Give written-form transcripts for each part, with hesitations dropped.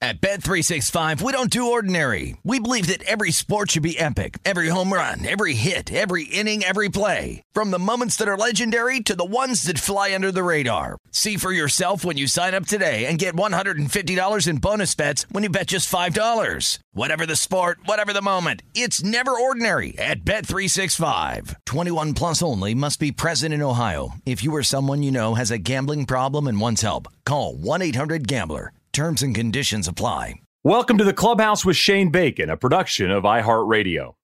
At Bet365, we don't do ordinary. We believe that every sport should be epic. Every home run, every hit, every inning, every play. From the moments that are legendary to the ones that fly under the radar. See for yourself when you sign up today and get $150 in bonus bets when you bet just $5. Whatever the sport, whatever the moment, it's never ordinary at Bet365. 21 plus only. Must be present in Ohio. If you or someone you know has a gambling problem and wants help, call 1-800-GAMBLER. Terms and conditions apply. Welcome to the Clubhouse with Shane Bacon, a production of iHeartRadio.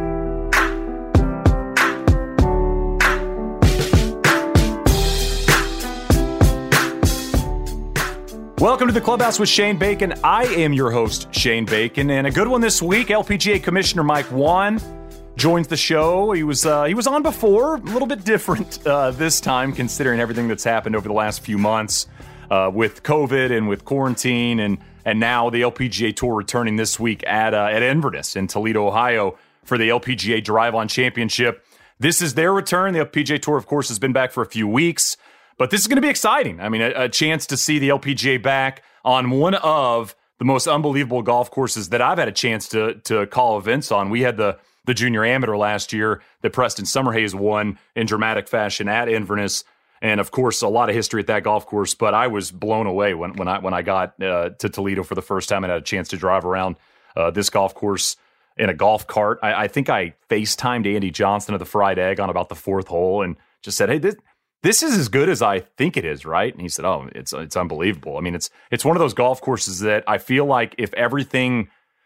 Welcome to the Clubhouse with Shane Bacon. I am your host, Shane Bacon, and a good one this week. LPGA Commissioner Mike Whan joins the show. He was on before, a little bit different this time, considering everything that's happened over the last few months. With COVID and with quarantine, and now the LPGA Tour returning this week at Inverness in Toledo, Ohio for the LPGA Drive-On Championship. This is their return. The LPGA Tour, of course, has been back for a few weeks, but this is going to be exciting. I mean, a chance to see the LPGA back on one of the most unbelievable golf courses that I've had a chance to call events on. We had the Junior Amateur last year that Preston Summerhays won in dramatic fashion at Inverness. And of course, a lot of history at that golf course. But I was blown away when I got to Toledo for the first time and had a chance to drive around this golf course in a golf cart. I think I FaceTimed Andy Johnson of the Fried Egg on about the fourth hole and just said, "Hey, this is as good as I think it is, right?" And he said, "Oh, it's unbelievable." I mean, it's one of those golf courses that I feel like if everything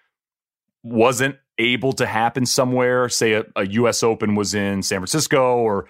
wasn't able to happen somewhere, say a U.S. Open was in San Francisco, or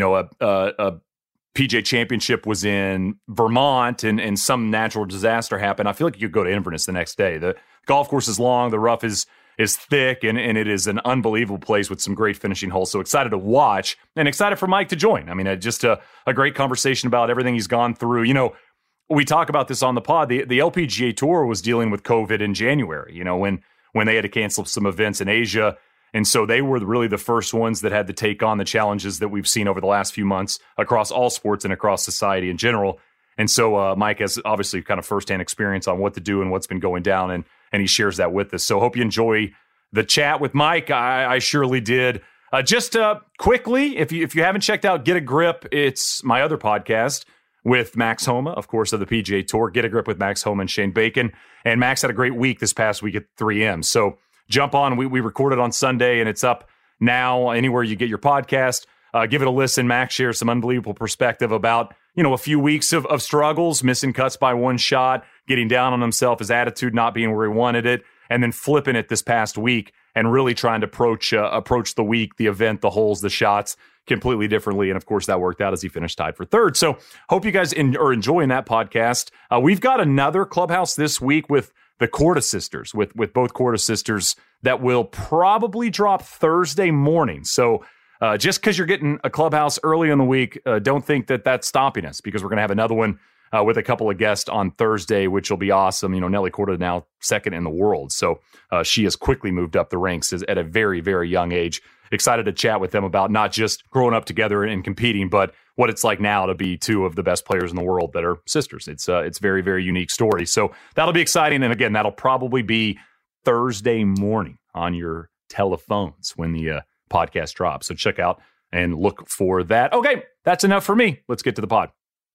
a PGA Championship was in Vermont and some natural disaster happened, I feel like you could go to Inverness the next day. The golf course is long, the rough is thick, and it is an unbelievable place with some great finishing holes. So excited to watch and excited for Mike to join. I mean, just a great conversation about everything he's gone through. You know, we talk about this on the pod. The LPGA Tour was dealing with COVID in January, when they had to cancel some events in Asia. And so they were really the first ones that had to take on the challenges that we've seen over the last few months across all sports and across society in general. And so Mike has obviously kind of firsthand experience on what to do and what's been going down, and he shares that with us. So hope you enjoy the chat with Mike. I surely did. Just quickly, if you haven't checked out Get a Grip, it's my other podcast with Max Homa, of course, of the PGA Tour. Get a Grip with Max Homa and Shane Bacon. And Max had a great week this past week at 3M. So jump on. We recorded on Sunday, and it's up now anywhere you get your podcast. Give it a listen. Max shares some unbelievable perspective about, a few weeks of struggles, missing cuts by one shot, getting down on himself, his attitude not being where he wanted it, and then flipping it this past week and really trying to approach the week, the event, the holes, the shots completely differently. And of course, that worked out as he finished tied for third. So hope you guys are enjoying that podcast. We've got another Clubhouse this week with the Korda sisters, with both Korda sisters, that will probably drop Thursday morning. So just because you're getting a Clubhouse early in the week, don't think that that's stopping us, because we're going to have another one with a couple of guests on Thursday, which will be awesome. Nelly Korda now second in the world. So she has quickly moved up the ranks at a very, very young age. Excited to chat with them about not just growing up together and competing, but what it's like now to be two of the best players in the world that are sisters. It's very, very unique story. So that'll be exciting. And again, that'll probably be Thursday morning on your telephones when the podcast drops. So check out and look for that. Okay, that's enough for me. Let's get to the pod.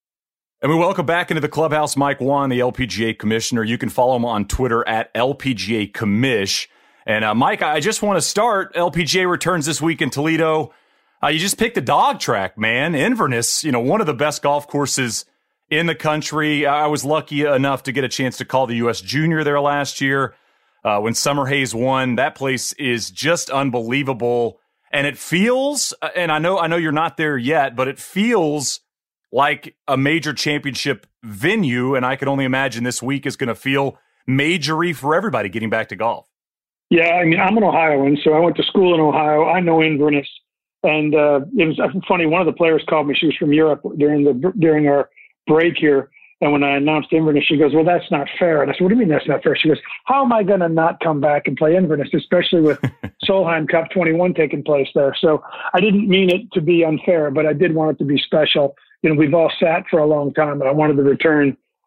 And we welcome back into the Clubhouse Mike Whan, the LPGA commissioner. You can follow him on Twitter at LPGA Commish. And Mike, I just want to start. LPGA returns this week in Toledo. You just picked a dog track, man. Inverness, one of the best golf courses in the country. I was lucky enough to get a chance to call the U.S. Junior there last year when Summerhays won. That place is just unbelievable. And it feels, and I know you're not there yet, but it feels like a major championship venue. And I can only imagine this week is going to feel majory for everybody getting back to golf. Yeah, I mean, I'm an Ohioan, so I went to school in Ohio. I know Inverness. And it was funny, one of the players called me. She was from Europe during our break here. And when I announced Inverness, she goes, "Well, that's not fair." And I said, "What do you mean that's not fair?" She goes, "How am I going to not come back and play Inverness, especially with Solheim Cup 21 taking place there?" So I didn't mean it to be unfair, but I did want it to be special. We've all sat for a long time, and I wanted to return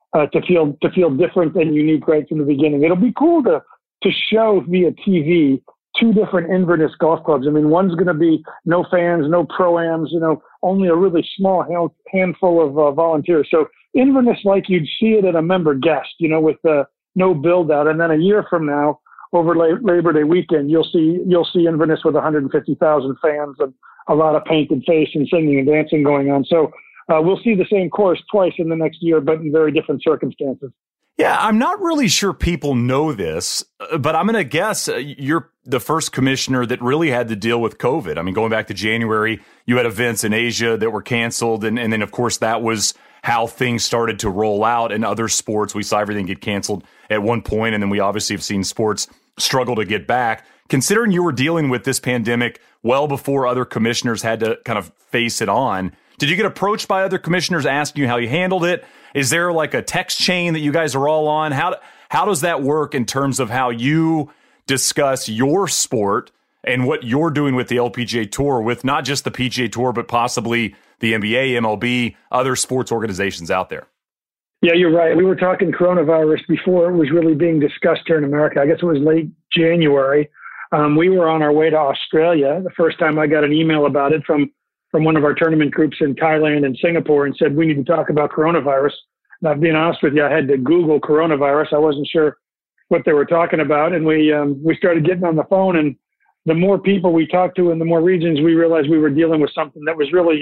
to feel different and unique right from the beginning. It'll be cool to show via TV two different Inverness golf clubs. I mean, one's going to be no fans, no pro-ams, only a really small handful of volunteers. So Inverness, like you'd see it at a member guest, with no build out. And then a year from now, over Labor Day weekend, you'll see Inverness with 150,000 fans and a lot of painted face and singing and dancing going on. So we'll see the same course twice in the next year, but in very different circumstances. Yeah, I'm not really sure people know this, but I'm going to guess you're the first commissioner that really had to deal with COVID. I mean, going back to January, you had events in Asia that were canceled. And then, of course, that was how things started to roll out in other sports. We saw everything get canceled at one point, and then we obviously have seen sports struggle to get back. Considering you were dealing with this pandemic well before other commissioners had to kind of face it on, did you get approached by other commissioners asking you how you handled it? Is there like a text chain that you guys are all on? How does that work in terms of how you discuss your sport and what you're doing with the LPGA Tour, with not just the PGA Tour, but possibly the NBA, MLB, other sports organizations out there? Yeah, you're right. We were talking coronavirus before it was really being discussed here in America. I guess it was late January. We were on our way to Australia. The first time I got an email about it from one of our tournament groups in Thailand and Singapore and said, we need to talk about coronavirus. And I've been honest with you, I had to Google coronavirus. I wasn't sure what they were talking about. And we started getting on the phone, and the more people we talked to in the more regions, we realized we were dealing with something that was really,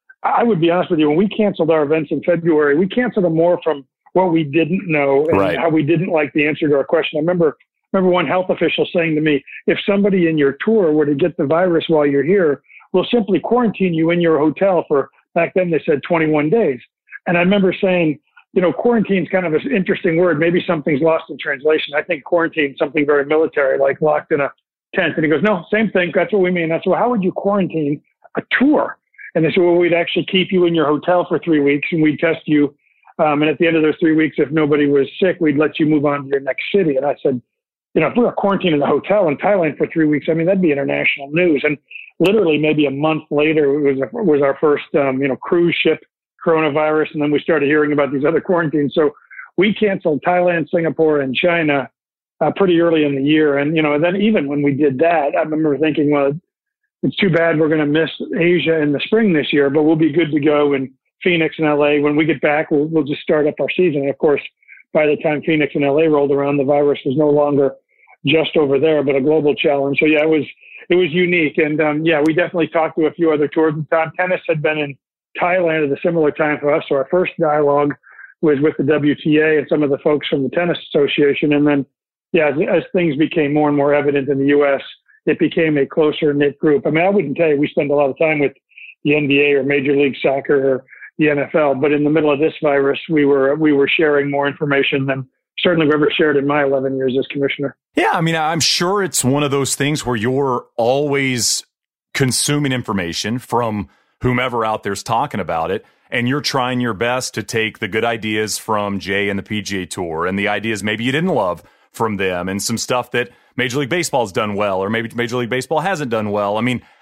I would be honest with you, when we canceled our events in February, we canceled them more from what we didn't know and how we didn't like the answer to our question. I remember one health official saying to me, if somebody in your tour were to get the virus while you're here, we'll simply quarantine you in your hotel for, back then they said 21 days. And I remember saying, quarantine is kind of an interesting word. Maybe something's lost in translation. I think quarantine is something very military, like locked in a tent. And he goes, no, same thing. That's what we mean. That's how would you quarantine a tour? And they said, well, we'd actually keep you in your hotel for 3 weeks and we'd test you. And at the end of those 3 weeks, if nobody was sick, we'd let you move on to your next city. And I said, if we were quarantined in a hotel in Thailand for 3 weeks, I mean, that'd be international news. And literally maybe a month later, it was our first, cruise ship coronavirus. And then we started hearing about these other quarantines. So we canceled Thailand, Singapore, and China pretty early in the year. And, then even when we did that, I remember thinking, well, it's too bad we're going to miss Asia in the spring this year, but we'll be good to go in Phoenix and LA. When we get back, we'll just start up our season. And of course, by the time Phoenix and LA rolled around, the virus was no longer just over there, but a global challenge. So yeah, it was unique. And we definitely talked to a few other tours at the time. Tennis had been in Thailand at a similar time for us. So our first dialogue was with the WTA and some of the folks from the Tennis Association. And then, as things became more and more evident in the U.S., it became a closer knit group. I mean, I wouldn't tell you we spend a lot of time with the NBA or Major League Soccer or the NFL, but in the middle of this virus, we were sharing more information than certainly we've ever shared in my 11 years as commissioner. Yeah, I mean, I'm sure it's one of those things where you're always consuming information from whomever out there's talking about it, and you're trying your best to take the good ideas from Jay and the PGA Tour and the ideas maybe you didn't love from them and some stuff that Major League Baseball's done well or maybe Major League Baseball hasn't done well. I mean,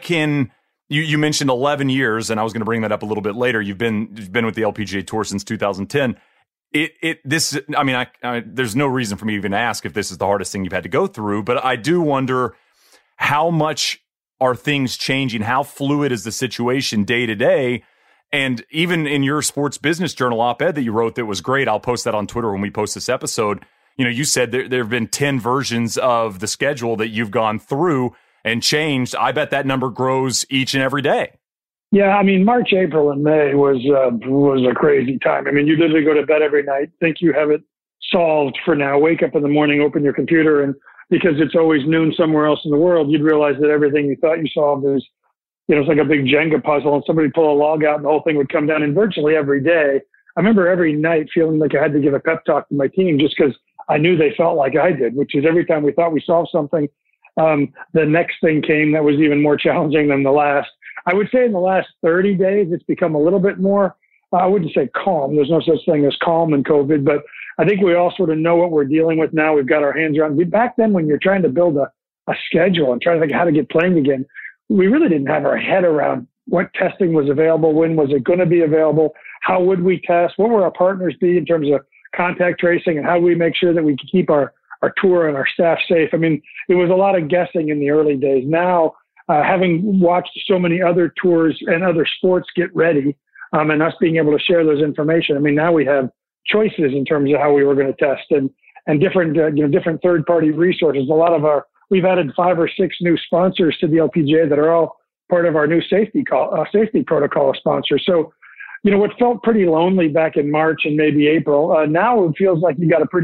you mentioned 11 years, and I was going to bring that up a little bit later. You've been with the LPGA Tour since 2010. There's no reason for me to even ask if this is the hardest thing you've had to go through, but I do wonder how much are things changing? How fluid is the situation day to day? And even in your Sports Business Journal op-ed that you wrote that was great, I'll post that on Twitter when we post this episode. You said there have been 10 versions of the schedule that you've gone through and changed. I bet that number grows each and every day. Yeah, I mean, March, April, and May was a crazy time. I mean, you literally go to bed every night, think you have it solved for now, wake up in the morning, open your computer, and because it's always noon somewhere else in the world, you'd realize that everything you thought you solved is, it's like a big Jenga puzzle, and somebody pull a log out and the whole thing would come down. And virtually every day, I remember every night feeling like I had to give a pep talk to my team just because I knew they felt like I did, which is every time we thought we solved something, the next thing came that was even more challenging than the last. I would say in the last 30 days, it's become a little bit more, I wouldn't say calm. There's no such thing as calm in COVID, but I think we all sort of know what we're dealing with now. We've got our hands around. Back then, when you're trying to build a schedule and trying to think how to get playing again, we really didn't have our head around what testing was available, when was it going to be available. how would we test? What would our partners be in terms of contact tracing, and how do we make sure that we can keep our tour and our staff safe? I mean, it was a lot of guessing in the early days. Now, having watched so many other tours and other sports get ready, and us being able to share those information, I mean, now we have choices in terms of how we were going to test, and different different third-party resources. We've added 5 or 6 new sponsors to the LPGA that are all part of our new safety protocol sponsors. So, what felt pretty lonely back in March and maybe April, now it feels like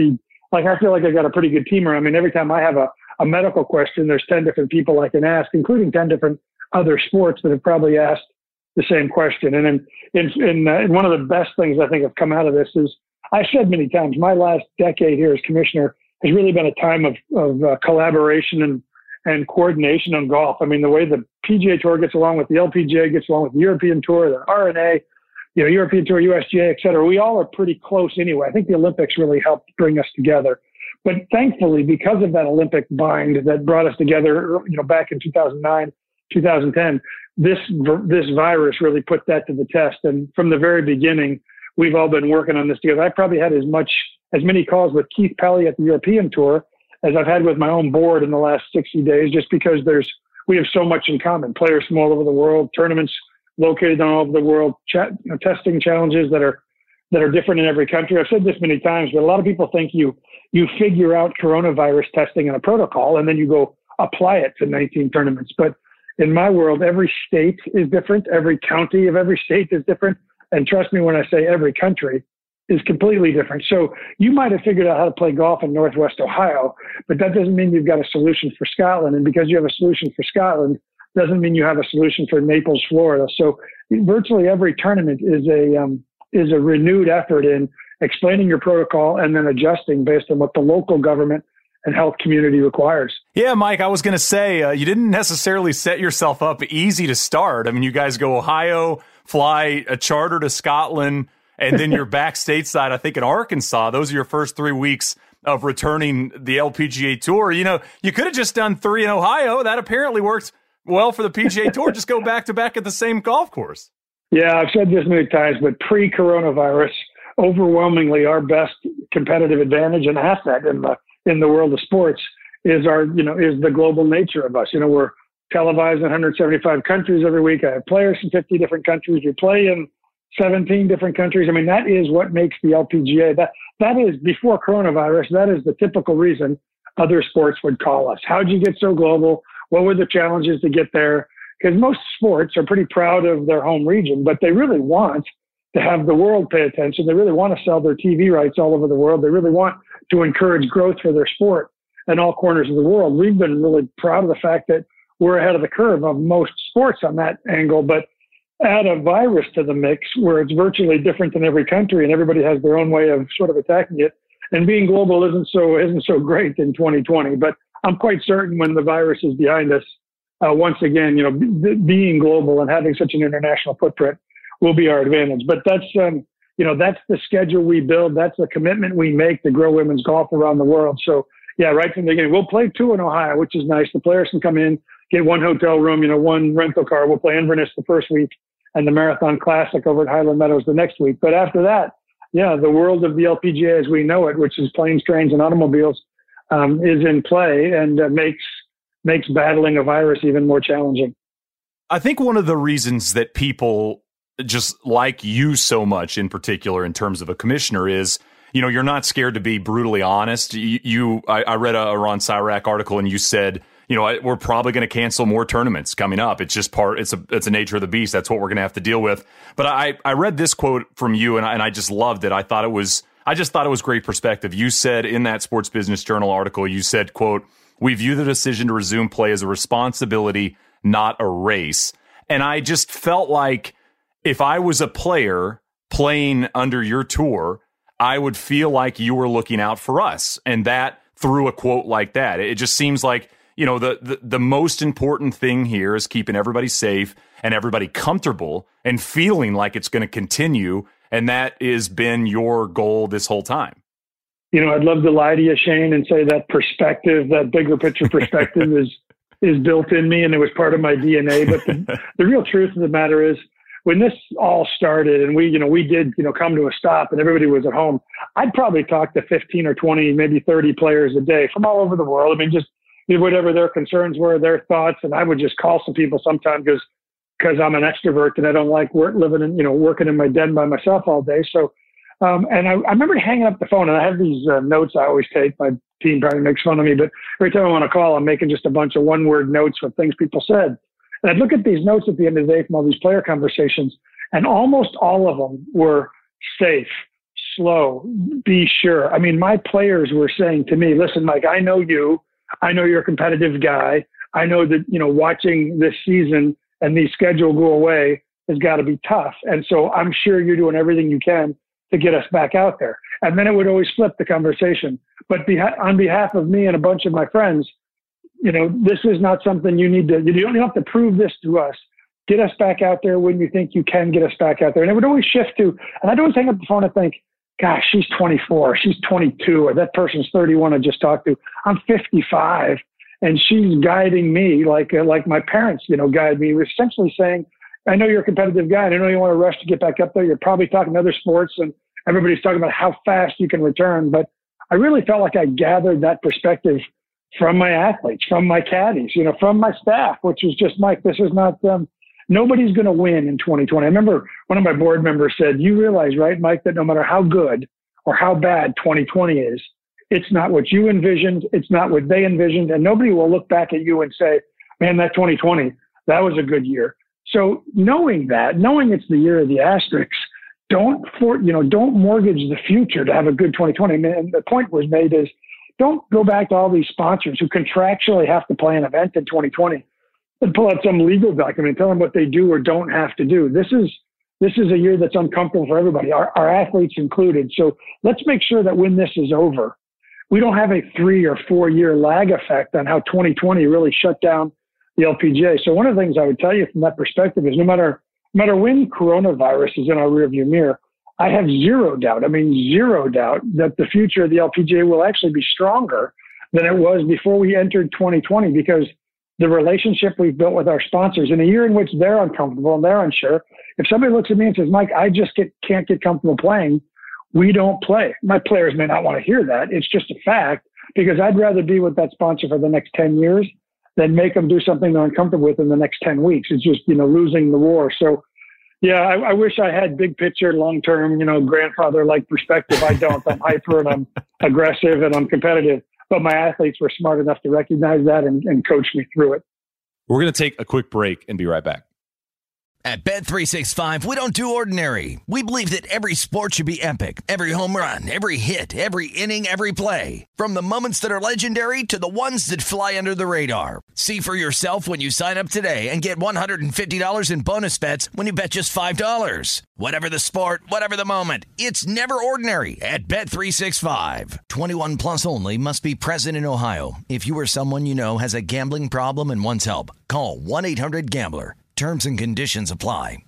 I feel like I got a pretty good team around me. And every time I have a medical question, there's 10 different people I can ask, including 10 different other sports that have probably asked the same question. And then one of the best things I think have come out of this is, I said many times, my last decade here as commissioner has really been a time of collaboration and coordination on golf. I mean, the way the PGA Tour gets along with the LPGA, gets along with the European Tour, the R&A, European Tour, USGA, et cetera, we all are pretty close anyway. I think the Olympics really helped bring us together. But thankfully, because of that Olympic bind that brought us together, back in 2009, 2010, this virus really put that to the test. And from the very beginning, we've all been working on this together. I probably had as many calls with Keith Pelley at the European Tour as I've had with my own board in the last 60 days, just because we have so much in common. Players from all over the world, tournaments located all over the world, testing challenges that are different in every country. I've said this many times, but a lot of people think you figure out coronavirus testing in a protocol and then you go apply it to 19 tournaments. But in my world, every state is different. Every county of every state is different. And trust me when I say every country is completely different. So you might have figured out how to play golf in Northwest Ohio, but that doesn't mean you've got a solution for Scotland. And because you have a solution for Scotland, doesn't mean you have a solution for Naples, Florida. So virtually every tournament is a renewed effort in explaining your protocol and then adjusting based on what the local government and health community requires. Yeah, Mike, I was going to say, you didn't necessarily set yourself up easy to start. I mean, you guys go Ohio, fly a charter to Scotland, and then you're back stateside, I think, in Arkansas. Those are your first 3 weeks of returning the LPGA Tour. You could have just done 3 in Ohio. That apparently worked well for the PGA Tour. Just go back to back at the same golf course. Yeah, I've said this many times, but pre-coronavirus, overwhelmingly our best competitive advantage and asset in the world of sports is the global nature of us. We're televised in 175 countries every week. I have players from 50 different countries. We play in 17 different countries. I mean, that is what makes the LPGA. That is, before coronavirus, that is the typical reason other sports would call us. How'd you get so global? What were the challenges to get there? Because most sports are pretty proud of their home region, but they really want to have the world pay attention. They really want to sell their TV rights all over the world. They really want to encourage growth for their sport in all corners of the world. We've been really proud of the fact that we're ahead of the curve of most sports on that angle, but add a virus to the mix where it's virtually different in every country and everybody has their own way of sort of attacking it. And being global isn't so great in 2020, but I'm quite certain when the virus is behind us, once again, being global and having such an international footprint will be our advantage. But that's the schedule we build. That's the commitment we make to grow women's golf around the world. So yeah, right from the beginning, we'll play 2 in Ohio, which is nice. The players can come in, get 1 hotel room, 1 rental car. We'll play Inverness the first week and the Marathon Classic over at Highland Meadows the next week. But after that, yeah, the world of the LPGA as we know it, which is planes, trains, and automobiles, is in play and makes battling a virus even more challenging. I think one of the reasons that people just like you so much in particular in terms of a commissioner is, you're not scared to be brutally honest. I read a Ron Syrak article and you said, we're probably going to cancel more tournaments coming up. It's just it's a nature of the beast. That's what we're going to have to deal with. But I read this quote from you and I just loved it. I just thought it was great perspective. You said in that Sports Business Journal article, you said, quote, "We view the decision to resume play as a responsibility, not a race." And I just felt like if I was a player playing under your tour, I would feel like you were looking out for us. And that through a quote like that, it just seems like, the most important thing here is keeping everybody safe and everybody comfortable and feeling like it's going to continue. And that has been your goal this whole time. I'd love to lie to you, Shane, and say that perspective, that bigger picture perspective is built in me and it was part of my DNA. But the real truth of the matter is when this all started and we did, come to a stop and everybody was at home, I'd probably talk to 15 or 20, maybe 30 players a day from all over the world. I mean, just whatever their concerns were, their thoughts. And I would just call some people sometimes because I'm an extrovert and I don't like working in my den by myself all day. So, and I remember hanging up the phone, and I have these notes I always take. My team probably makes fun of me, but every time I want to call, I'm making just a bunch of one-word notes with things people said. And I'd look at these notes at the end of the day from all these player conversations, and almost all of them were safe, slow, be sure. I mean, my players were saying to me, listen, Mike, I know you. I know you're a competitive guy. I know that, watching this season and the schedule go away has got to be tough. And so I'm sure you're doing everything you can to get us back out there. And then it would always flip the conversation. But on behalf of me and a bunch of my friends, this is not something you don't have to prove this to us. Get us back out there when you think you can get us back out there. And it would always shift to, and I'd always hang up the phone and think, gosh, she's 24, she's 22, or that person's 31 I just talked to. I'm 55, and she's guiding me like my parents, guide me. We're essentially saying, I know you're a competitive guy, and I know you want to rush to get back up there. You're probably talking other sports, and everybody's talking about how fast you can return. But I really felt like I gathered that perspective from my athletes, from my caddies, from my staff, which is just, Mike, this is not nobody's going to win in 2020. I remember one of my board members said, you realize, right, Mike, that no matter how good or how bad 2020 is, it's not what you envisioned. It's not what they envisioned. And nobody will look back at you and say, man, that 2020, that was a good year. So knowing it's the year of the asterisks, don't mortgage the future to have a good 2020. And the point was made is, don't go back to all these sponsors who contractually have to play an event in 2020 and pull out some legal document and tell them what they do or don't have to do. This is a year that's uncomfortable for everybody, our athletes included. So let's make sure that when this is over, we don't have a 3 or 4 year lag effect on how 2020 really shut down the LPGA. So one of the things I would tell you from that perspective is no matter when coronavirus is in our rearview mirror, I have zero doubt that the future of the LPGA will actually be stronger than it was before we entered 2020, because the relationship we've built with our sponsors in a year in which they're uncomfortable and they're unsure. If somebody looks at me and says, Mike, I just can't get comfortable playing, we don't play. My players may not want to hear that. It's just a fact, because I'd rather be with that sponsor for the next 10 years than make them do something they're uncomfortable with in the next 10 weeks. It's just, losing the war. So yeah, I wish I had big picture, long-term, grandfather-like perspective. I don't. I'm hyper and I'm aggressive and I'm competitive. But my athletes were smart enough to recognize that and coach me through it. We're going to take a quick break and be right back. At Bet365, we don't do ordinary. We believe that every sport should be epic. Every home run, every hit, every inning, every play. From the moments that are legendary to the ones that fly under the radar. See for yourself when you sign up today and get $150 in bonus bets when you bet just $5. Whatever the sport, whatever the moment, it's never ordinary at Bet365. 21 plus only. Must be present in Ohio. If you or someone you know has a gambling problem and wants help, call 1-800-GAMBLER. Terms and conditions apply.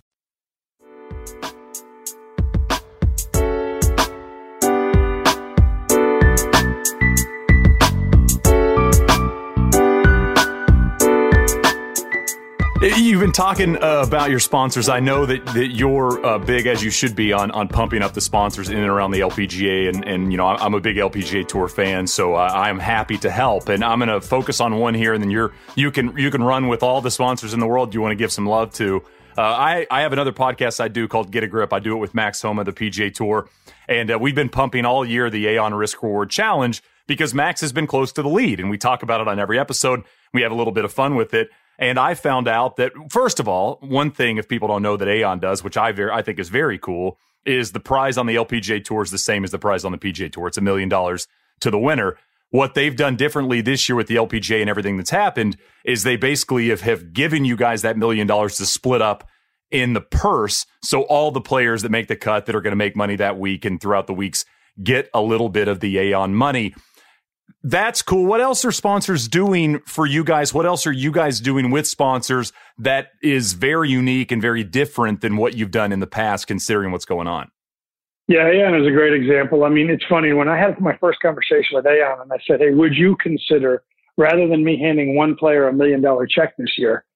You've been talking about your sponsors. I know that you're big, as you should be, on pumping up the sponsors in and around the LPGA. And I'm a big LPGA Tour fan, so I'm happy to help. And I'm going to focus on one here, and then you can run with all the sponsors in the world you want to give some love to. I have another podcast I do called Get a Grip. I do it with Max Homa, the PGA Tour. And we've been pumping all year the Aon Risk Reward Challenge because Max has been close to the lead. And we talk about it on every episode. We have a little bit of fun with it. And I found out that, first of all, one thing, if people don't know, that Aon does, which I think is very cool, is the prize on the LPGA Tour is the same as the prize on the PGA Tour. It's $1 million to the winner. What they've done differently this year with the LPGA and everything that's happened is they basically have given you guys that $1 million to split up in the purse. So all the players that make the cut that are going to make money that week and throughout the weeks get a little bit of the Aon money. That's cool. What else are sponsors doing for you guys? What else are you guys doing with sponsors that is very unique and very different than what you've done in the past, considering what's going on? Yeah, Aon is a great example. I mean, it's funny. When I had my first conversation with Aon and I said, hey, would you consider, rather than me handing one player $1 million check this year,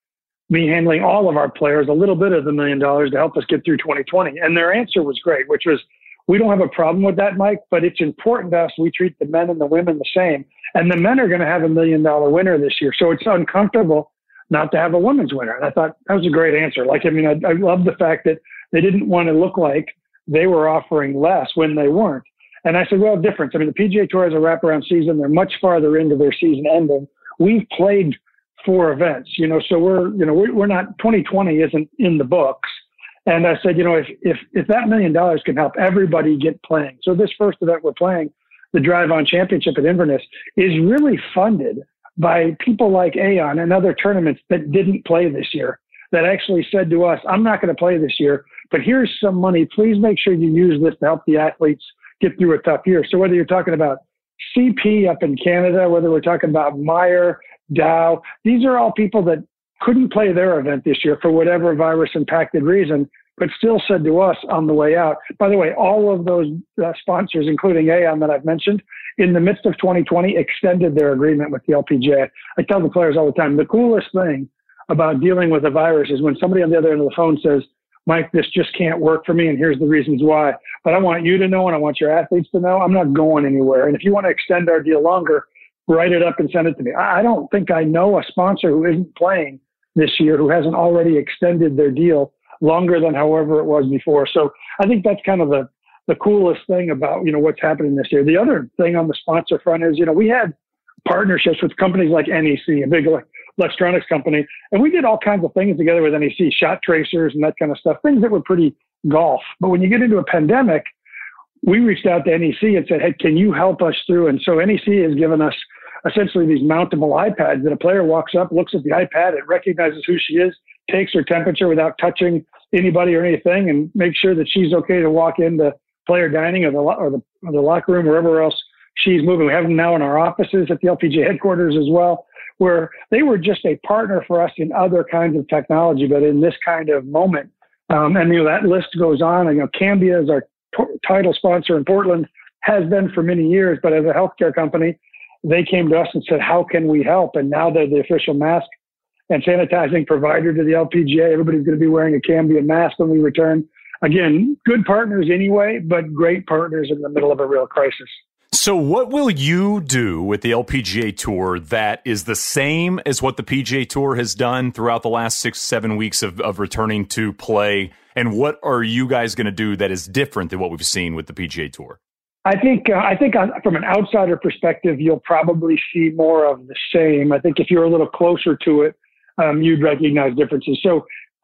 me handling all of our players a little bit of the $1 million to help us get through 2020. And their answer was great, which was, we don't have a problem with that, Mike, but it's important to us. We treat the men and the women the same. And the men are going to have $1 million winner this year. So it's uncomfortable not to have a women's winner. And I thought that was a great answer. I love the fact that they didn't want to look like they were offering less when they weren't. And I said, well, difference. The PGA Tour has a wraparound season. They're much farther into their season ending. We've played 4 events, so we're not, 2020 isn't in the books. And I said, if that $1 million can help everybody get playing. So this first event we're playing, the Drive On Championship at Inverness, is really funded by people like Aon and other tournaments that didn't play this year, that actually said to us, I'm not going to play this year, but here's some money. Please make sure you use this to help the athletes get through a tough year. So whether you're talking about CP up in Canada, whether we're talking about Meyer, Dow, these are all people that couldn't play their event this year for whatever virus impacted reason, but still said to us on the way out. By the way, all of those sponsors, including Aon that I've mentioned, in the midst of 2020, extended their agreement with the LPGA. I tell the players all the time, the coolest thing about dealing with a virus is when somebody on the other end of the phone says, Mike, this just can't work for me, and here's the reasons why. But I want you to know, and I want your athletes to know, I'm not going anywhere. And if you want to extend our deal longer, write it up and send it to me. I don't think I know a sponsor who isn't playing this year who hasn't already extended their deal longer than however it was before. So I think that's kind of the coolest thing about, what's happening this year. The other thing on the sponsor front is, we had partnerships with companies like NEC, a big electronics company, and we did all kinds of things together with NEC, shot tracers and that kind of stuff, things that were pretty golf. But when you get into a pandemic, we reached out to NEC and said, hey, can you help us through? And so NEC has given us essentially these mountable iPads that a player walks up, looks at the iPad, it recognizes who she is, takes her temperature without touching anybody or anything, and makes sure that she's okay to walk into player dining or the locker room, wherever else she's moving. We have them now in our offices at the LPGA headquarters as well, where they were just a partner for us in other kinds of technology, but in this kind of moment. And that list goes on. And Cambia is our title sponsor in Portland, has been for many years, but as a healthcare company, they came to us and said, how can we help? And now they're the official mask and sanitizing provider to the LPGA. Everybody's going to be wearing a Cambia mask when we return. Again, good partners anyway, but great partners in the middle of a real crisis. So what will you do with the LPGA Tour that is the same as what the PGA Tour has done throughout the last 6-7 weeks of returning to play? And what are you guys going to do that is different than what we've seen with the PGA Tour? I think from an outsider perspective, you'll probably see more of the same. I think if you're a little closer to it, you'd recognize differences. So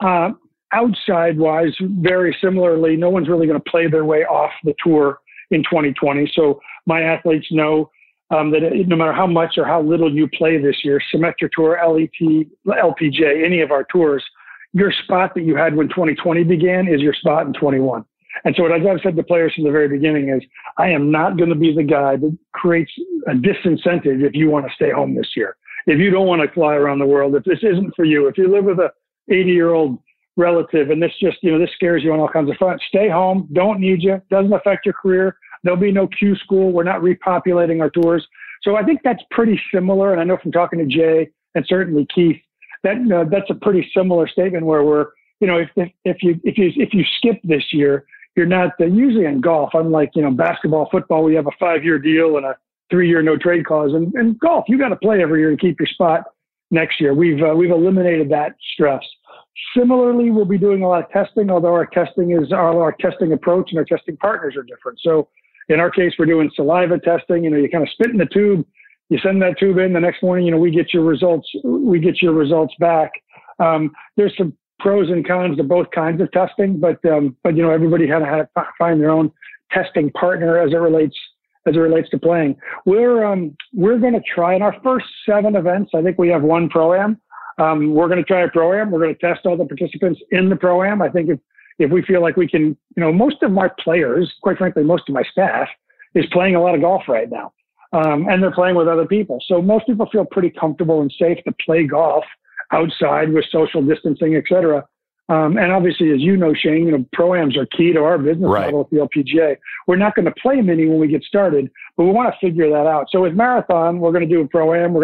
outside-wise, very similarly, no one's really going to play their way off the tour in 2020. So my athletes know that no matter how much or how little you play this year, Symetra Tour, LET, LPGA, any of our tours, your spot that you had when 2020 began is your spot in 21. And so what I've said to players from the very beginning is, I am not going to be the guy that creates a disincentive if you want to stay home this year. If you don't want to fly around the world, if this isn't for you, if you live with a 80-year-old relative and this scares you on all kinds of fronts, stay home, don't need you, doesn't affect your career. There'll be no Q school. We're not repopulating our tours. So I think that's pretty similar. And I know from talking to Jay and certainly Keith, that's a pretty similar statement where we're, if you skip this year, you're not usually in golf, unlike, basketball, football, we have a 5-year deal and a 3-year no trade clause. And golf, you got to play every year to keep your spot next year. We've eliminated that stress. Similarly, we'll be doing a lot of testing, although our testing approach and our testing partners are different. So in our case, we're doing saliva testing. You kind of spit in the tube, you send that tube in. The next morning, we get your results. We get your results back. There's some pros and cons to both kinds of testing, but everybody had to find their own testing partner as it relates to playing. We're going to try in our first 7 events. I think we have 1 Pro-Am. We're going to try a Pro-Am. We're going to test all the participants in the Pro-Am. I think if we feel like we can, most of my players, quite frankly, most of my staff is playing a lot of golf right now. And they're playing with other people. So most people feel pretty comfortable and safe to play golf outside with social distancing, et cetera. And obviously, as you know, Shane, Pro-Ams are key to our business model at the LPGA. We're not going to play many when we get started, but we want to figure that out. So with Marathon, we're going to do a Pro-Am. We're going to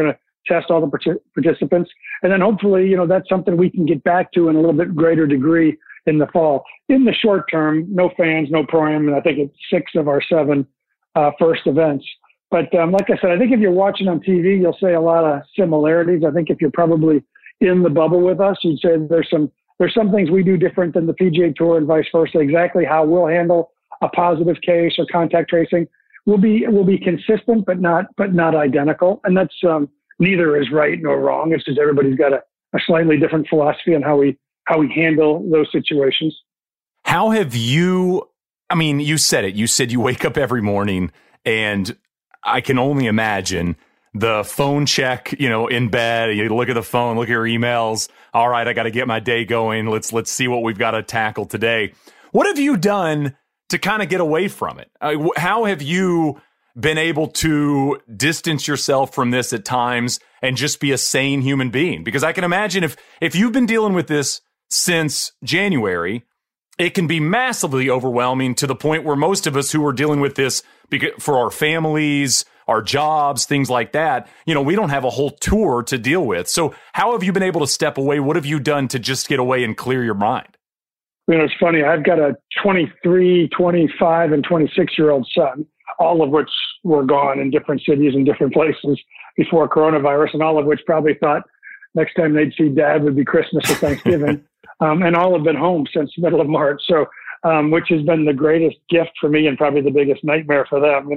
test all the participants. And then hopefully, that's something we can get back to in a little bit greater degree in the fall. In the short term, no fans, no pro-am, and I think it's 6 of our 7 first events. But like I said, I think if you're watching on TV, you'll say a lot of similarities. I think if you're probably in the bubble with us, you'd say there's some things we do different than the PGA Tour and vice versa. Exactly how we'll handle a positive case or contact tracing will be consistent, but not identical. And that's neither is right nor wrong. It's just everybody's got a slightly different philosophy on how we handle those situations. How have you? I mean, you said it. You said you wake up every morning, and I can only imagine the phone check, in bed. You look at the phone, look at your emails. All right, I got to get my day going. Let's see what we've got to tackle today. What have you done to kind of get away from it? How have you been able to distance yourself from this at times and just be a sane human being? Because I can imagine if you've been dealing with this since January, it can be massively overwhelming to the point where most of us who are dealing with this for our families, our jobs, things like that, we don't have a whole tour to deal with. So how have you been able to step away? What have you done to just get away and clear your mind? It's funny. I've got a 23, 25, and 26-year-old son, all of which were gone in different cities and different places before coronavirus, and all of which probably thought next time they'd see dad would be Christmas or Thanksgiving. And all have been home since the middle of March. So, which has been the greatest gift for me and probably the biggest nightmare for them,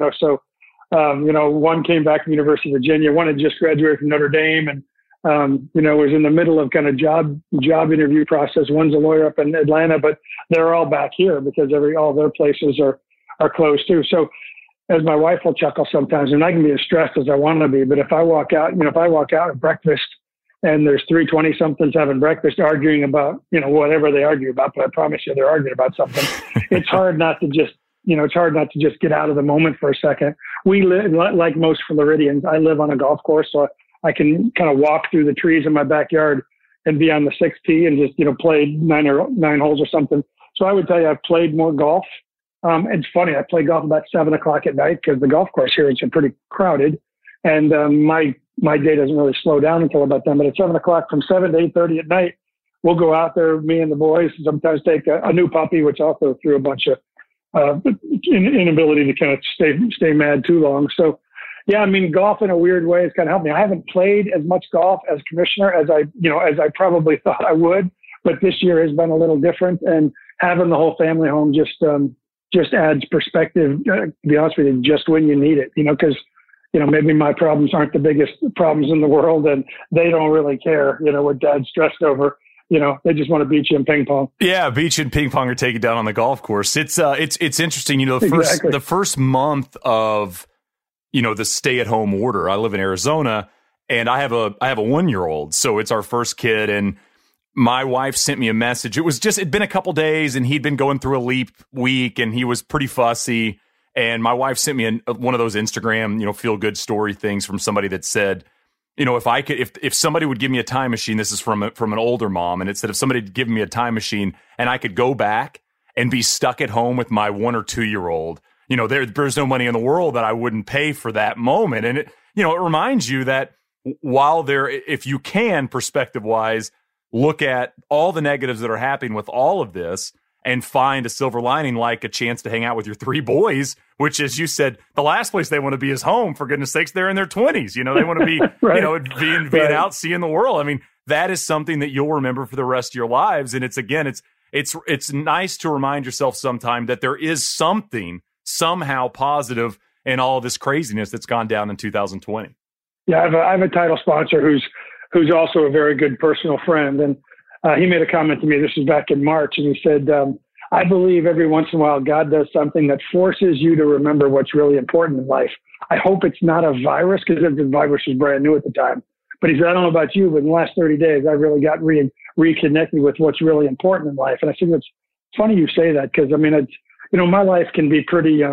one came back from University of Virginia, one had just graduated from Notre Dame and, was in the middle of kind of job interview process. One's a lawyer up in Atlanta, but they're all back here because all their places are closed too. So as my wife will chuckle sometimes, and I can be as stressed as I want to be, but if I walk out at breakfast and there's 3 20-somethings having breakfast arguing about, whatever they argue about, but I promise you they're arguing about something. It's hard not to just get out of the moment for a second. We live, like most Floridians, I live on a golf course, so I can kind of walk through the trees in my backyard and be on the 6th tee and just, play 9 holes or something. So I would tell you I've played more golf. It's funny, I play golf about 7 o'clock at night because the golf course here is pretty crowded. And my day doesn't really slow down until about then. But at 7 o'clock, from 7 to 8:30 at night, we'll go out there, me and the boys, sometimes take a new puppy, which also threw a bunch of inability to kind of stay mad too long. So, yeah, golf in a weird way has kind of helped me. I haven't played as much golf as commissioner as I probably thought I would, but this year has been a little different. And having the whole family home just adds perspective, to be honest with you, just when you need it, because maybe my problems aren't the biggest problems in the world and they don't really care, what dad's stressed over. They just want to beat you in ping pong. Yeah, beat you in ping pong or take you down on the golf course. It's interesting. The first month of, the stay at home order. I live in Arizona and I have a 1-year-old. So it's our first kid. And my wife sent me a message. It'd been a couple days and he'd been going through a leap week and he was pretty fussy. And my wife sent me one of those Instagram, feel good story things from somebody that said, if somebody would give me a time machine, this is from an older mom, and it said if somebody had given me a time machine and I could go back and be stuck at home with my 1 or 2-year-old, there's no money in the world that I wouldn't pay for that moment. And it reminds you that while if you can, perspective wise, look at all the negatives that are happening with all of this and find a silver lining, like a chance to hang out with your 3 boys, which, as you said, the last place they want to be is home. For goodness sakes, they're in their 20s. They want to be, right. Being out, seeing the world. That is something that you'll remember for the rest of your lives. And it's nice to remind yourself sometime that there is something somehow positive in all of this craziness that's gone down in 2020. Yeah, I have a title sponsor who's also a very good personal friend, and he made a comment to me. This was back in March, and he said, I believe every once in a while God does something that forces you to remember what's really important in life. I hope it's not a virus, because the virus was brand new at the time. But he said, I don't know about you, but in the last 30 days, I really got reconnected with what's really important in life. And I think it's funny you say that, because my life can be pretty,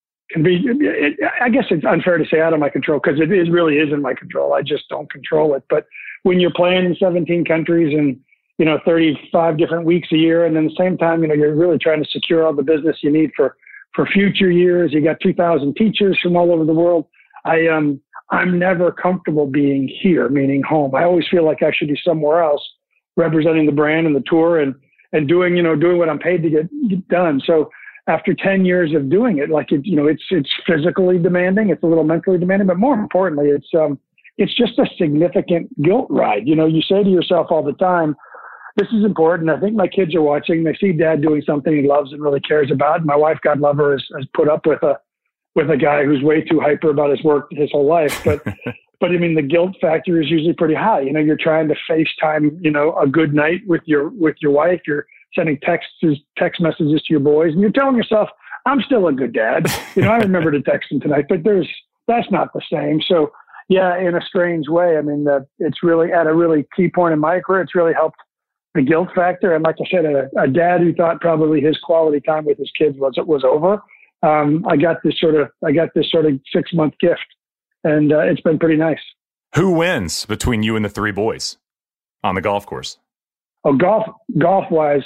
I guess it's unfair to say out of my control, because it really is in my control. I just don't control it. But when you're playing in 17 countries and 35 different weeks a year. And then at the same time, you're really trying to secure all the business you need for future years. You got 2,000 teachers from all over the world. I I'm never comfortable being here, meaning home. I always feel like I should be somewhere else, representing the brand and the tour and doing what I'm paid to get done. So after 10 years of doing it, like it's physically demanding, it's a little mentally demanding, but more importantly, it's just a significant guilt ride. You say to yourself all the time, this is important. I think my kids are watching. They see dad doing something he loves and really cares about. My wife, God love her, has put up with a guy who's way too hyper about his work his whole life. But but I mean, the guilt factor is usually pretty high. You're trying to FaceTime, a good night with your wife. You're sending text messages to your boys, and you're telling yourself, I'm still a good dad. I remember to text him tonight, but that's not the same. So yeah, in a strange way, I mean, it's really at a really key point in my career. It's really helped the guilt factor. And like I said, a dad who thought probably his quality time with his kids was over. I got this sort of 6-month gift, and it's been pretty nice. Who wins between you and the three boys on the golf course? Oh, golf wise,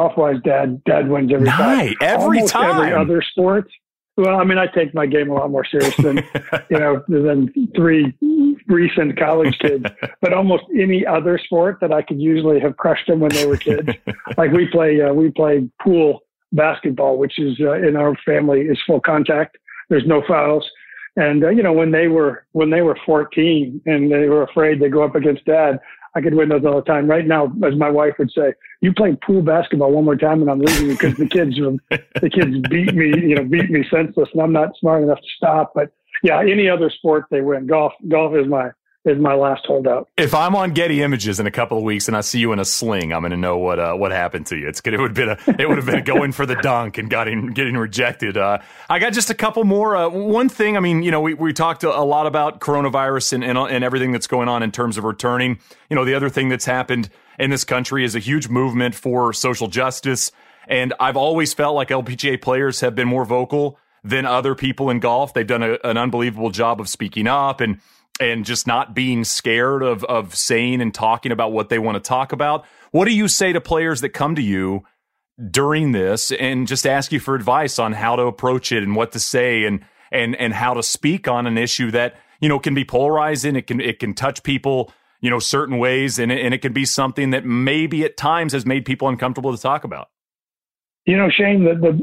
dad wins every time. Every time. Every other sport. Well, I mean, I take my game a lot more serious than three recent college kids. But almost any other sport that I could usually have crushed them when they were kids. Like we play pool basketball, which is in our family is full contact. There's no fouls. And when they were 14 and they were afraid to go up against dad, I could win those all the time. Right now, as my wife would say, you play pool basketball one more time and I'm losing because the kids beat me senseless, and I'm not smart enough to stop. But yeah, any other sport they win. Golf is my last holdout. If I'm on Getty Images in a couple of weeks and I see you in a sling, I'm going to know what happened to you. It would have been going for the dunk and getting rejected. I got just a couple more. One thing, I mean, we talked a lot about coronavirus and everything that's going on in terms of returning. The other thing that's happened in this country is a huge movement for social justice. And I've always felt like LPGA players have been more vocal than other people in golf. They've done an unbelievable job of speaking up and just not being scared of saying and talking about what they want to talk about. What do you say to players that come to you during this and just ask you for advice on how to approach it and what to say and how to speak on an issue that, can be polarizing. It can touch people, certain ways, and it can be something that maybe at times has made people uncomfortable to talk about. Shane,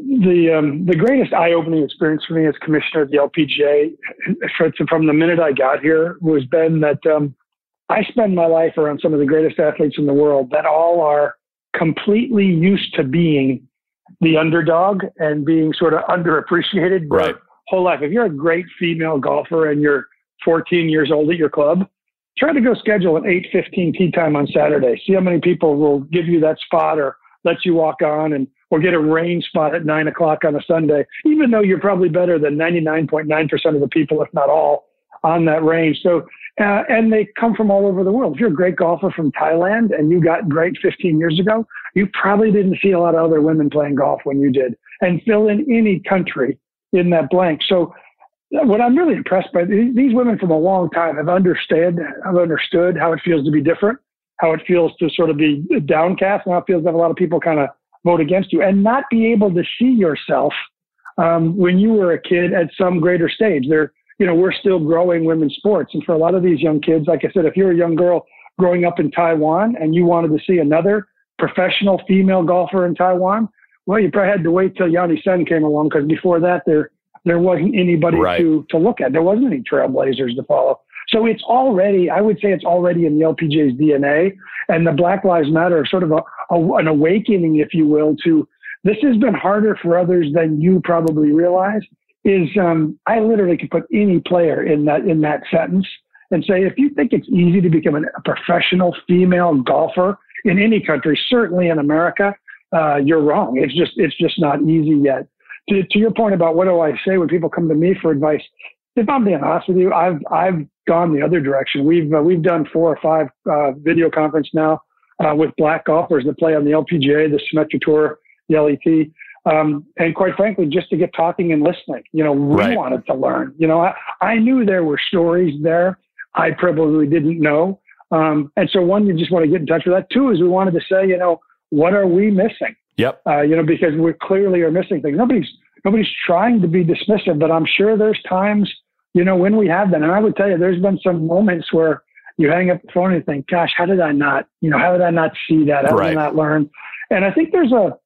the greatest eye-opening experience for me as commissioner of the LPGA from the minute I got here was been that I spend my life around some of the greatest athletes in the world that all are completely used to being the underdog and being sort of underappreciated their whole life. If you're a great female golfer and you're 14 years old at your club, try to go schedule an 8:15 tee time on Saturday. See how many people will give you that spot or let you walk on or get a range spot at 9 o'clock on a Sunday, even though you're probably better than 99.9% of the people, if not all, on that range. So, and they come from all over the world. If you're a great golfer from Thailand and you got great 15 years ago, you probably didn't see a lot of other women playing golf when you did, and fill in any country in that blank. So what I'm really impressed by, these women from a long time have understood how it feels to be different, how it feels to sort of be downcast, and how it feels to have a lot of people kind of vote against you and not be able to see yourself when you were a kid at some greater stage. We're still growing women's sports. And for a lot of these young kids, like I said, if you're a young girl growing up in Taiwan and you wanted to see another professional female golfer in Taiwan, well, you probably had to wait till Yanni Sen came along, because before that, there wasn't anybody to look at. There wasn't any trailblazers to follow. So I would say it's already in the LPGA's DNA, and the Black Lives Matter is sort of an awakening, if you will, to this has been harder for others than you probably realize. I literally could put any player in that sentence and say, if you think it's easy to become a professional female golfer in any country, certainly in America, you're wrong. It's just not easy yet. To your point about what do I say when people come to me for advice, if I'm being honest with you, I've gone the other direction. We've done 4 or 5 video conference now with black golfers that play on the LPGA, the Symetra Tour, the LET, and quite frankly, just to get talking and listening. We wanted to learn. I knew there were stories there I probably didn't know, and so one, you just want to get in touch with that. 2 is we wanted to say, what are we missing? Yep. Because we clearly are missing things. Nobody's trying to be dismissive, but I'm sure there's times, when we have that. And I would tell you, there's been some moments where you hang up the phone and think, gosh, how did I not see that? How did I not learn? And I think there's a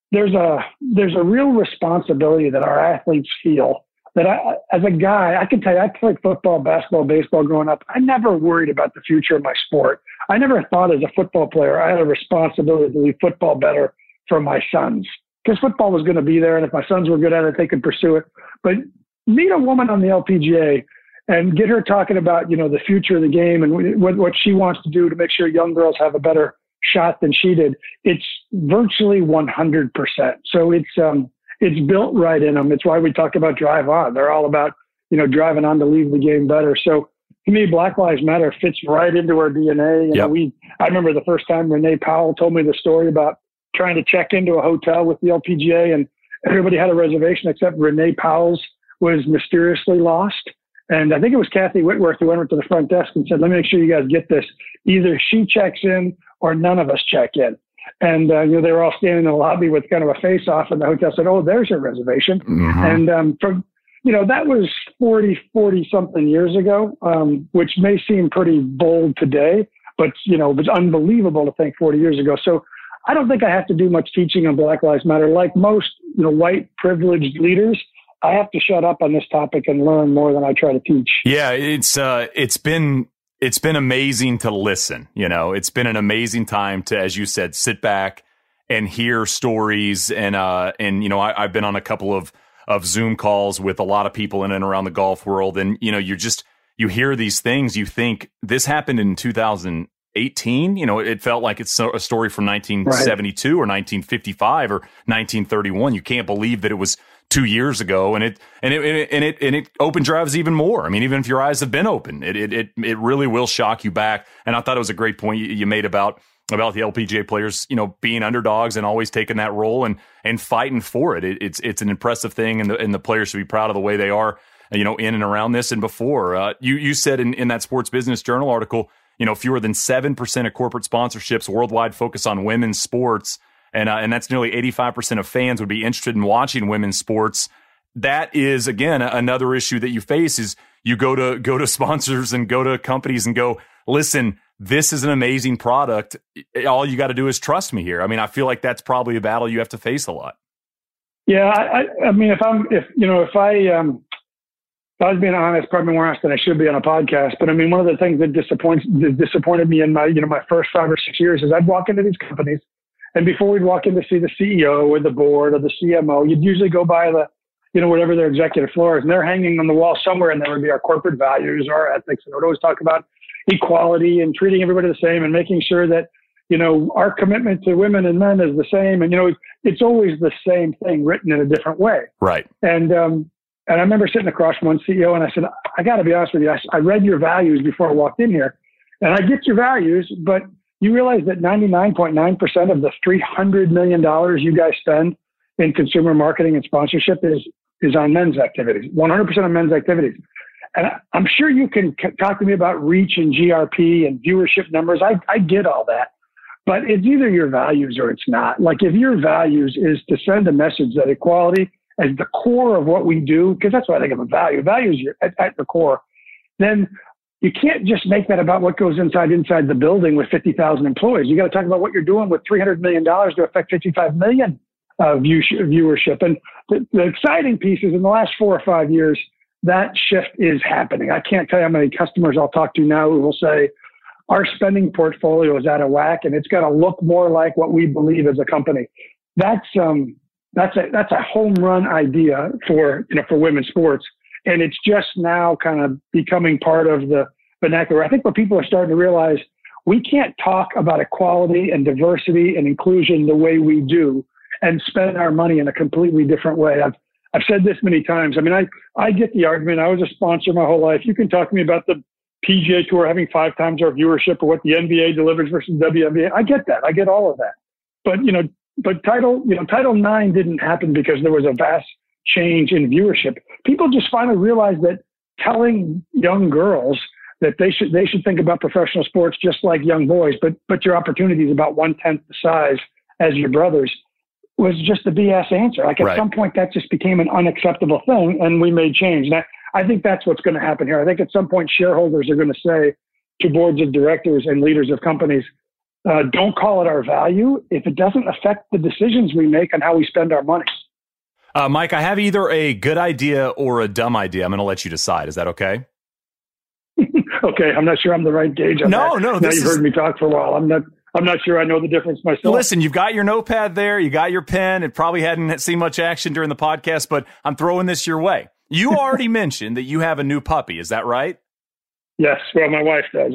real responsibility that our athletes feel that as a guy, I can tell you, I played football, basketball, baseball growing up. I never worried about the future of my sport. I never thought as a football player, I had a responsibility to leave football better for my sons, because football was going to be there. And if my sons were good at it, they could pursue it. But meet a woman on the LPGA and get her talking about, the future of the game and what she wants to do to make sure young girls have a better shot than she did. It's virtually 100%. So it's built right in them. It's why we talk about Drive On. They're all about, driving on to leave the game better. So to me, Black Lives Matter fits right into our DNA. I remember the first time Renee Powell told me the story about trying to check into a hotel with the LPGA, and everybody had a reservation except Renee Powell's was mysteriously lost. And I think it was Kathy Whitworth who went to the front desk and said, let me make sure you guys get this. Either she checks in or none of us check in. And, they were all standing in the lobby with kind of a face off, and the hotel said, oh, there's your reservation. Mm-hmm. And that was 40 something years ago, which may seem pretty bold today, but, it was unbelievable to think 40 years ago. So I don't think I have to do much teaching on Black Lives Matter. Like most, white privileged leaders, I have to shut up on this topic and learn more than I try to teach. Yeah, it's been amazing to listen. It's been an amazing time to, as you said, sit back and hear stories. And I've been on a couple of Zoom calls with a lot of people in and around the golf world. And, you hear these things, you think this happened in 2018. It felt like it's a story from 1972 or 1955 or 1931. You can't believe that it was 2 years ago, and it opens your eyes even more. I mean, even if your eyes have been open, it really will shock you back. And I thought it was a great point you made about the LPGA players, being underdogs and always taking that role and fighting for it. It's an impressive thing, and the players should be proud of the way they are, in and around this. And before, you said in that Sports Business Journal article, fewer than 7% of corporate sponsorships worldwide focus on women's sports. And that's nearly 85% of fans would be interested in watching women's sports. That is, again, another issue that you face is you go to sponsors and go to companies and go, listen, this is an amazing product. All you got to do is trust me here. I mean, I feel like that's probably a battle you have to face a lot. Yeah. I mean, if I was being honest, probably more honest than I should be on a podcast, but I mean, one of the things that disappointed me in my, my first 5 or 6 years is I'd walk into these companies, and before we'd walk in to see the CEO or the board or the CMO, you'd usually go by the, whatever their executive floor is, and they're hanging on the wall somewhere, and there would be our corporate values, our ethics, and we'd always talk about equality and treating everybody the same and making sure that, our commitment to women and men is the same. And, it's always the same thing written in a different way. Right. And I remember sitting across from one CEO, and I said, I got to be honest with you. I read your values before I walked in here, and I get your values, but you realize that 99.9% of the $300 million you guys spend in consumer marketing and sponsorship is on men's activities, 100% of men's activities. And I'm sure you can talk to me about reach and GRP and viewership numbers. I get all that, but it's either your values or it's not. Like if your values is to send a message that equality as the core of what we do, because that's what I think of a value. Values at the core, then you can't just make that about what goes inside the building with 50,000 employees. You got to talk about what you're doing with $300 million to affect 55 million viewership. And the exciting piece is in the last 4 or 5 years, that shift is happening. I can't tell you how many customers I'll talk to now who will say, our spending portfolio is out of whack and it's got to look more like what we believe as a company. That's a home run idea for women's sports. And it's just now kind of becoming part of the vernacular. I think what people are starting to realize, we can't talk about equality and diversity and inclusion the way we do and spend our money in a completely different way. I've said this many times. I mean, I get the argument. I was a sponsor my whole life. You can talk to me about the PGA Tour having 5 times our viewership or what the NBA delivers versus WNBA. I get that. I get all of that. But Title IX didn't happen because there was a vast change in viewership. People just finally realized that telling young girls that they should think about professional sports just like young boys, but your opportunity is about 1/10 the size as your brothers, was just a BS answer. Like at some point that just became an unacceptable thing, and we made change. Now, I think that's what's going to happen here. I think at some point shareholders are going to say to boards of directors and leaders of companies, don't call it our value if it doesn't affect the decisions we make on how we spend our money. Mike, I have either a good idea or a dumb idea. I'm going to let you decide. Is that okay? Okay, I'm not sure I'm the right gauge on that. No. Now you've heard me talk for a while. I'm not sure I know the difference myself. Listen, you've got your notepad there. You got your pen. It probably hadn't seen much action during the podcast, but I'm throwing this your way. You already mentioned that you have a new puppy. Is that right? Yes. Well, my wife does.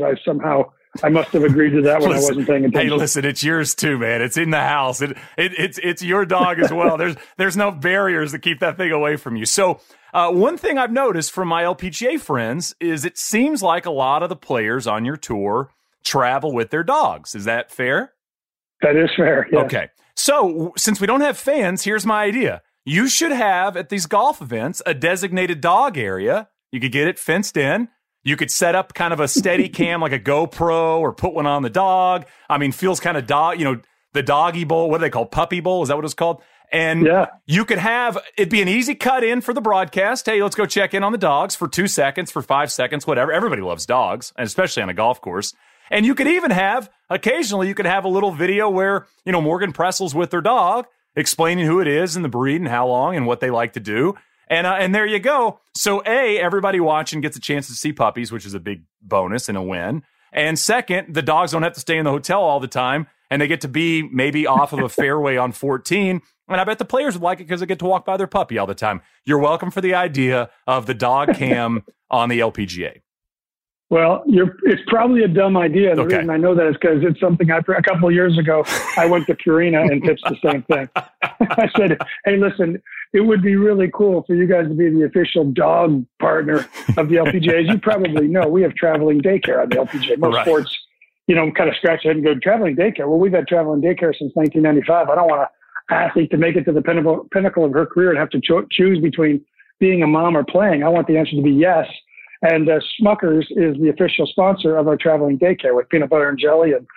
I must have agreed to that when I wasn't paying attention. Hey, listen, it's yours too, man. It's in the house. It's your dog as well. There's no barriers that keep that thing away from you. So one thing I've noticed from my LPGA friends is it seems like a lot of the players on your tour travel with their dogs. Is that fair? That is fair. Yes. Okay. So since we don't have fans, here's my idea. You should have at these golf events a designated dog area. You could get it fenced in. You could set up kind of a steady cam like a GoPro or put one on the dog. I mean, feels kind of the doggy bowl. What do they call puppy bowl? Is that what it's called? And you could have, it'd be an easy cut in for the broadcast. Hey, let's go check in on the dogs for 2 seconds, for 5 seconds, whatever. Everybody loves dogs, and especially on a golf course. And you could even have, occasionally, you could have a little video where, Morgan Pressel's with their dog, explaining who it is and the breed and how long and what they like to do. And there you go. So everybody watching gets a chance to see puppies, which is a big bonus and a win. And second, the dogs don't have to stay in the hotel all the time, and they get to be maybe off of a fairway on 14. And I bet the players would like it because they get to walk by their puppy all the time. You're welcome for the idea of the dog cam on the LPGA. Well, it's probably a dumb idea. The reason I know that is because it's something a couple of years ago, I went to Purina and pitched the same thing. I said, hey, listen, it would be really cool for you guys to be the official dog partner of the LPGA. As you probably know, we have traveling daycare on the LPGA. Most sports, kind of scratch ahead and go traveling daycare. Well, we've had traveling daycare since 1995. I don't want an athlete to make it to the pinnacle of her career and have to choose between being a mom or playing. I want the answer to be yes. And Smucker's is the official sponsor of our traveling daycare with peanut butter and jelly and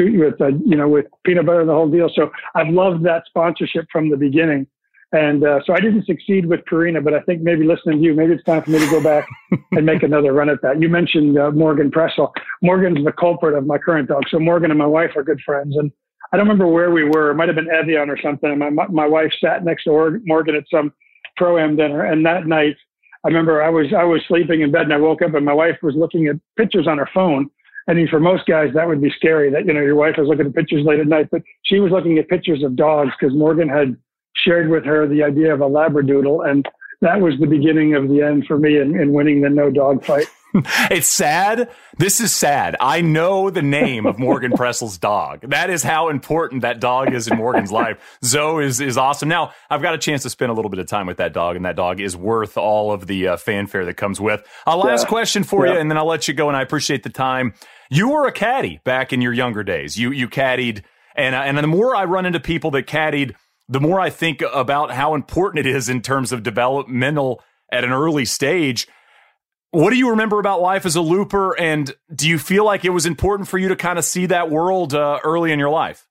with peanut butter and the whole deal. So I've loved that sponsorship from the beginning. And so I didn't succeed with Purina, but I think maybe listening to you, maybe it's time for me to go back and make another run at that. You mentioned Morgan Pressel. Morgan's the culprit of my current dog. So Morgan and my wife are good friends. And I don't remember where we were. It might have been Evian or something. And my wife sat next to Morgan at some Pro-Am dinner. And that night, I remember I was sleeping in bed and I woke up and my wife was looking at pictures on her phone. I mean, for most guys, that would be scary that, your wife was looking at pictures late at night, but she was looking at pictures of dogs because Morgan had shared with her the idea of a Labradoodle. And that was the beginning of the end for me in winning the no dog fight. It's sad. This is sad. I know the name of Morgan Pressel's dog. That is how important that dog is in Morgan's life. Zoe is awesome. Now, I've got a chance to spend a little bit of time with that dog, and that dog is worth all of the fanfare that comes with. Last question for you, and then I'll let you go, and I appreciate the time. You were a caddy back in your younger days. You caddied, and the more I run into people that caddied, the more I think about how important it is in terms of developmental at an early stage. What do you remember about life as a looper, and do you feel like it was important for you to kind of see that world early in your life?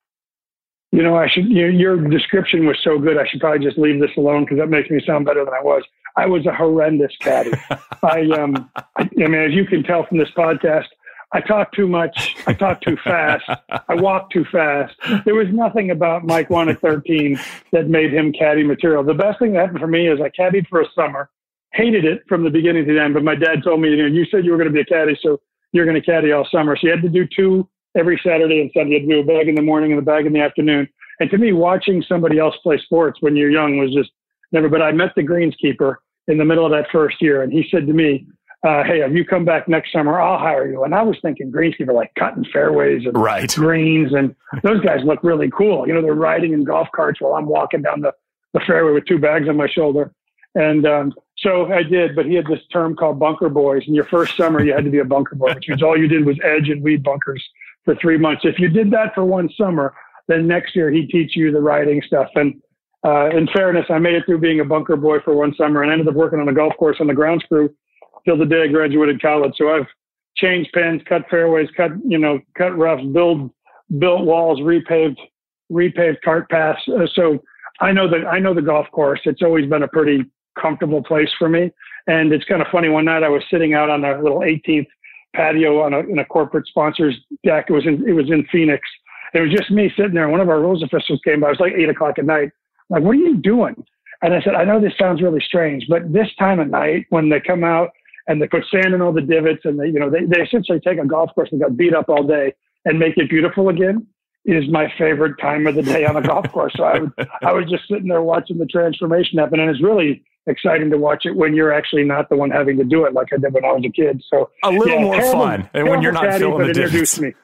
Your description was so good. I should probably just leave this alone because that makes me sound better than I was. I was a horrendous caddy. I mean, as you can tell from this podcast, I talk too much. I talk too fast. I walk too fast. There was nothing about Mike 1 at 13 that made him caddy material. The best thing that happened for me is I caddied for a summer. Hated it from the beginning to the end, but my dad told me, you said you were going to be a caddy, so you're going to caddy all summer. So you had to do 2 every Saturday and Sunday. You had to do a bag in the morning and a bag in the afternoon. And to me, watching somebody else play sports when you're young was just never. But I met the greenskeeper in the middle of that first year, and he said to me, hey, if you come back next summer, I'll hire you. And I was thinking greenskeeper, like cutting fairways and greens. And those guys look really cool. They're riding in golf carts while I'm walking down the fairway with 2 bags on my shoulder. And so I did, but he had this term called bunker boys. And your first summer, you had to be a bunker boy, which means all you did was edge and weed bunkers for 3 months. If you did that for one summer, then next year he'd teach you the riding stuff. And in fairness, I made it through being a bunker boy for one summer and ended up working on a golf course on the grounds crew till the day I graduated college. So I've changed pins, cut fairways, cut roughs, built walls, repaved cart paths. So I know the golf course. It's always been a pretty comfortable place for me. And it's kind of funny. One night I was sitting out on a little 18th patio in a corporate sponsor's deck. It was in Phoenix. It was just me sitting there. One of our rules officials came by. It was like 8:00 at night. I'm like, what are you doing? And I said, I know this sounds really strange, but this time of night when they come out and they put sand in all the divots and they essentially take a golf course that got beat up all day and make it beautiful again is my favorite time of the day on a golf course. So I was just sitting there watching the transformation happen. And it's really exciting to watch it when you're actually not the one having to do it like I did when I was a kid. So a little more fun. And when you're not filling the divots. Me.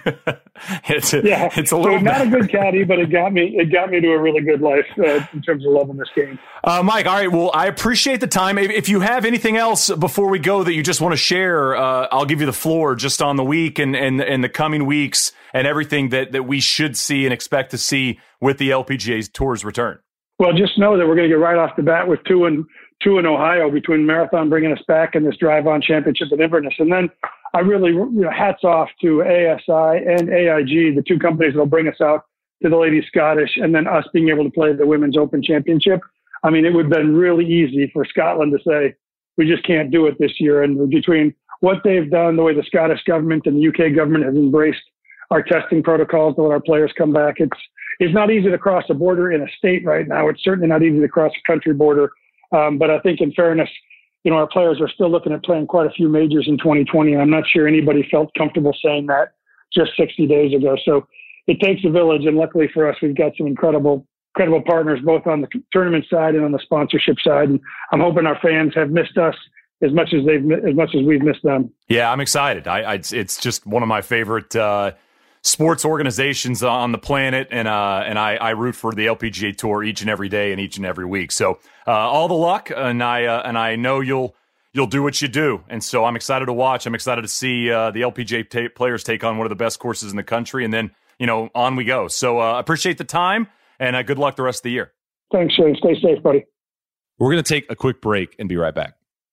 It's a little not a good caddy, but it got me to a really good life in terms of loving this game. Mike, all right. Well, I appreciate the time. If you have anything else before we go that you just want to share, I'll give you the floor just on the week and the coming weeks and everything that we should see and expect to see with the LPGA Tour's return. Well, just know that we're going to get right off the bat with two in Ohio between Marathon bringing us back and this Drive-On Championship at Inverness. And then I really, hats off to ASI and AIG, the two companies that will bring us out to the Ladies Scottish, and then us being able to play the Women's Open Championship. I mean, it would have been really easy for Scotland to say, we just can't do it this year. And between what they've done, the way the Scottish government and the UK government has embraced our testing protocols to let our players come back, it's not easy to cross a border in a state right now. It's certainly not easy to cross a country border. But I think in fairness, our players are still looking at playing quite a few majors in 2020. And I'm not sure anybody felt comfortable saying that just 60 days ago. So it takes a village. And luckily for us, we've got some incredible partners, both on the tournament side and on the sponsorship side. And I'm hoping our fans have missed us as much as we've missed them. Yeah, I'm excited. It's just one of my favorite sports organizations on the planet, and I root for the LPGA Tour each and every day and each and every week. So all the luck, and I know you'll do what you do, and so I'm excited to watch. I'm excited to see the LPGA players take on one of the best courses in the country, and then on we go. So appreciate the time, and good luck the rest of the year. Thanks, Shane. Stay safe, buddy. We're going to take a quick break and be right back.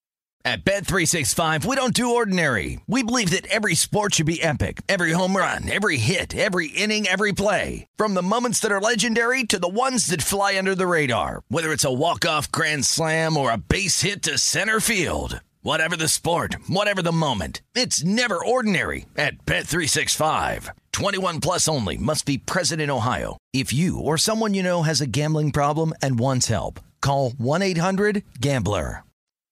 At Bet365, we don't do ordinary. We believe that every sport should be epic. Every home run, every hit, every inning, every play. From the moments that are legendary to the ones that fly under the radar. Whether it's a walk-off grand slam or a base hit to center field. Whatever the sport, whatever the moment. It's never ordinary at Bet365. 21 plus only. Must be present in Ohio. If you or someone you know has a gambling problem and wants help, call 1-800-GAMBLER.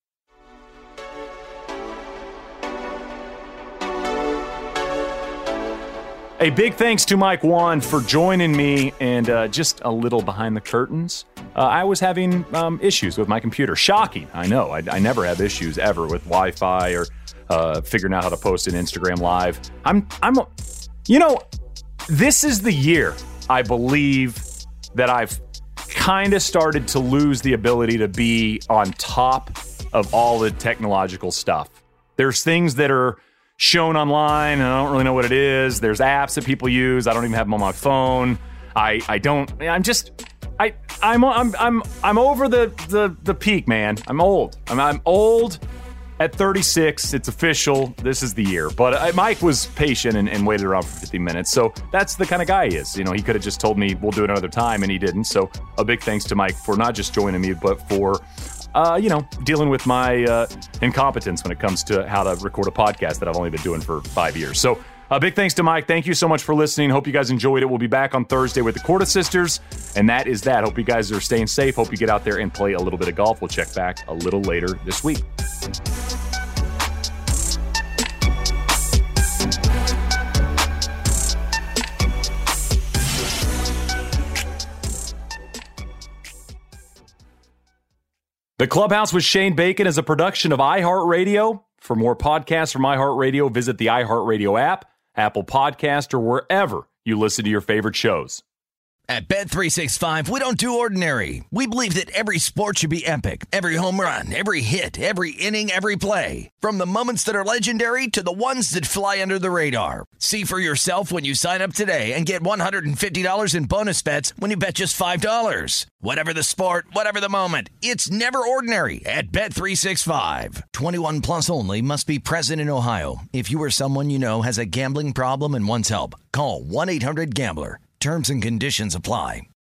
A big thanks to Mike Whan for joining me, and just a little behind the curtains. I was having issues with my computer. Shocking, I know. I never have issues ever with Wi-Fi or figuring out how to post an Instagram Live. This is the year I believe that I've kind of started to lose the ability to be on top of all the technological stuff. There's things that are shown online, and I don't really know what it is. There's apps that people use. I don't even have them on my phone. I'm over the peak, man. I'm old. I'm old at 36. It's official. This is the year. But Mike was patient and waited around for 50 minutes. So that's the kind of guy he is. He could have just told me we'll do it another time, and he didn't. So a big thanks to Mike for not just joining me, but for dealing with my incompetence when it comes to how to record a podcast that I've only been doing for 5 years. So a big thanks to Mike. Thank you so much for listening. Hope you guys enjoyed it. We'll be back on Thursday with the Korda sisters. And that is that. Hope you guys are staying safe. Hope you get out there and play a little bit of golf. We'll check back a little later this week. The Clubhouse with Shane Bacon is a production of iHeartRadio. For more podcasts from iHeartRadio, visit the iHeartRadio app, Apple Podcast, or wherever you listen to your favorite shows. At Bet365, we don't do ordinary. We believe that every sport should be epic. Every home run, every hit, every inning, every play. From the moments that are legendary to the ones that fly under the radar. See for yourself when you sign up today and get $150 in bonus bets when you bet just $5. Whatever the sport, whatever the moment, it's never ordinary at Bet365. 21 plus only. Must be present in Ohio. If you or someone you know has a gambling problem and wants help, call 1-800-GAMBLER. Terms and conditions apply.